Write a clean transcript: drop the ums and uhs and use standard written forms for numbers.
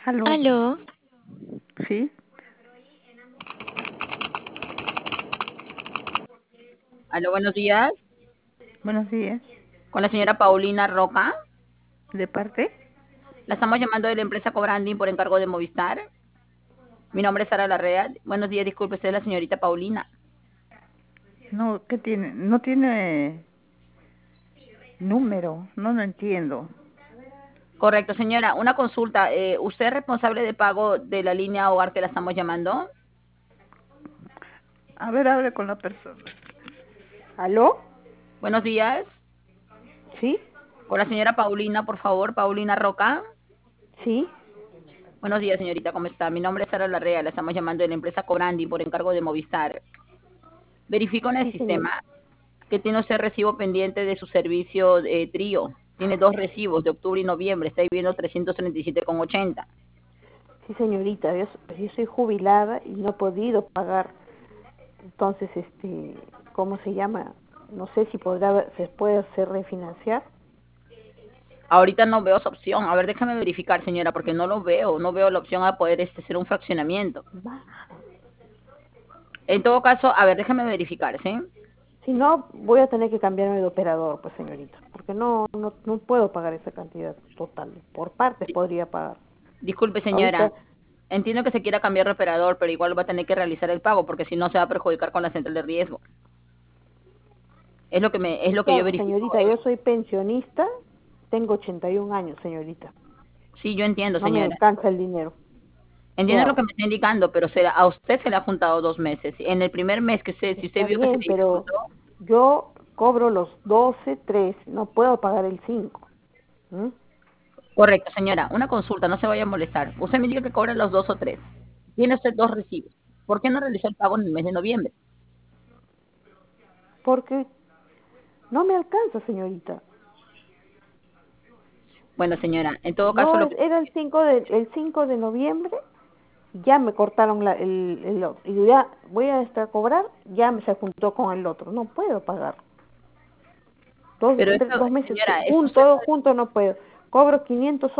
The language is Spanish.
Aló, Aló, sí, Aló, buenos días. buenos días. Con la señora Paulina Roca. ¿De parte? La estamos llamando de la empresa Cobranding por encargo de Movistar. Mi nombre es Sara Larrea. Buenos días, disculpe, usted es la señorita Paulina. No, ¿qué tiene? No tiene número, no lo entiendo. Correcto, señora. Una consulta. ¿Usted es responsable de pago de la línea hogar que la estamos llamando? A ver, hable con la persona. ¿Aló? Buenos días. ¿Sí? Con la señora Paulina, por favor, Paulina Roca. ¿Sí? Buenos días, señorita, ¿cómo está? Mi nombre es Sara Larrea. La estamos llamando de la empresa Cobranding por encargo de Movistar. Verifico en el Sí, señor. sistema que tiene usted recibo pendiente de su servicio trío. Tiene dos recibos de octubre y noviembre. Está viendo 337,80. Sí, señorita, yo soy jubilada y no he podido pagar. Entonces, ¿cómo se llama? No sé si se puede hacer refinanciar. Ahorita no veo esa opción. A ver, déjame verificar, señora, porque no lo veo. No veo la opción a poder hacer un fraccionamiento. Va. En todo caso, a ver, déjame verificar, ¿sí? Si no, voy a tener que cambiarme de operador, pues, señorita, porque no puedo pagar esa cantidad total. Por partes Di- podría pagar. Disculpe, señora. Ahorita, Entiendo que se quiera cambiar de operador, pero igual va a tener que realizar el pago, porque si no se va a perjudicar con la central de riesgo. Es lo que yo verifico. señorita, yo soy pensionista, tengo 81 años, señorita. Sí, yo entiendo, No me señora. alcanza el dinero. ¿Qué Entiendo lo que hago? me está indicando, pero a usted se le ha juntado 2 meses. En el primer mes si usted Está vio que se bien, le pero dificultó, yo cobro los 12, 13, no puedo pagar el 5. ¿Mm? correcto, señora, una consulta, no se vaya a molestar. Usted me dice que cobra los 2 o 3. Tiene usted dos recibos. ¿Por qué no realizó el pago en el mes de noviembre? Porque no me alcanza, señorita. Bueno, señora, en todo caso, Yo era el 5 de noviembre, ya me cortaron el otro. Y ya voy a cobrar, se juntó con el otro. No puedo pagar. pero esto, Dos meses señora, esto juntos, usted todo junto no puedo. Cobro 500